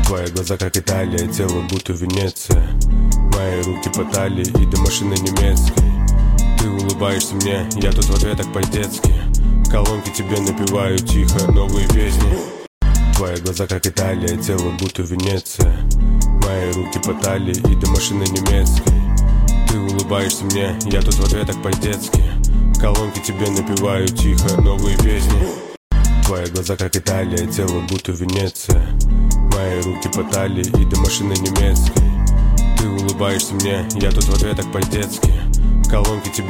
Твои глаза как Италия, тело будто Венеция. Мои руки по талии и до машины немецкой. Ты улыбаешься мне, я тут в ответ так по-детски. Колонки тебе напеваю тихо новые песни. Твои глаза как Италия, тело будто Венеция. Мои руки по талии и до машины немецкой. Ты улыбаешься мне, я тут в ответ так по-детски. Колонки тебе напеваю тихо новые песни. Твои глаза как Италия, тело будто Венеция. Мои руки по талии и до машины немецкой. Ты улыбаешься мне, я тут в ответ так по-детски. Колонки тебе